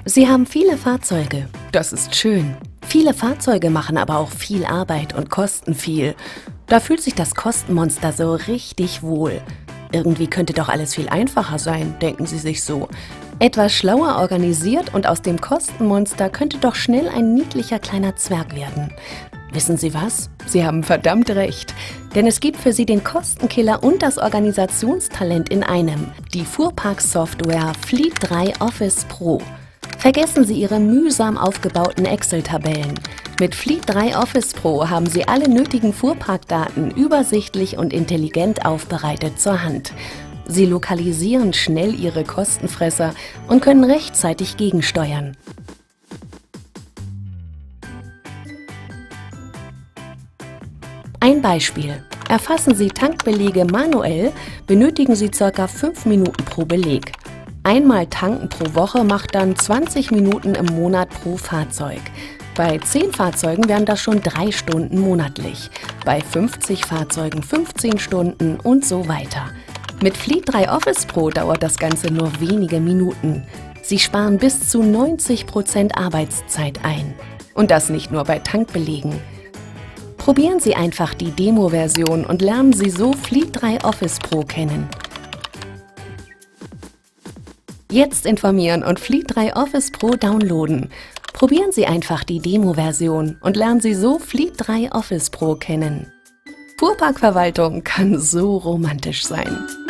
Sie haben viele Fahrzeuge. Das ist schön. Viele Fahrzeuge machen aber auch viel Arbeit und kosten viel. Da fühlt sich das Kostenmonster so richtig wohl. Irgendwie könnte doch alles viel einfacher sein, denken Sie sich so. Etwas schlauer organisiert und aus dem Kostenmonster könnte doch schnell ein niedlicher kleiner Zwerg werden. Wissen Sie was? Sie haben verdammt recht. Denn es gibt für Sie den Kostenkiller und das Organisationstalent in einem. Die Fuhrpark-Software Fleet 3 Office Pro. Vergessen Sie Ihre mühsam aufgebauten Excel-Tabellen. Mit Fleet 3 Office Pro haben Sie alle nötigen Fuhrparkdaten übersichtlich und intelligent aufbereitet zur Hand. Sie lokalisieren schnell Ihre Kostenfresser und können rechtzeitig gegensteuern. Ein Beispiel. Erfassen Sie Tankbelege manuell, benötigen Sie ca. 5 Minuten pro Beleg. Einmal tanken pro Woche macht dann 20 Minuten im Monat pro Fahrzeug. Bei 10 Fahrzeugen wären das schon 3 Stunden monatlich. Bei 50 Fahrzeugen 15 Stunden und so weiter. Mit Fleet 3 Office Pro dauert das Ganze nur wenige Minuten. Sie sparen bis zu 90% Arbeitszeit ein. Und das nicht nur bei Tankbelegen. Probieren Sie einfach die Demo-Version und lernen Sie so Fleet 3 Office Pro kennen. Jetzt informieren und Fleet 3 Office Pro downloaden. Probieren Sie einfach die Demo-Version und lernen Sie so Fleet 3 Office Pro kennen. Fuhrparkverwaltung kann so romantisch sein.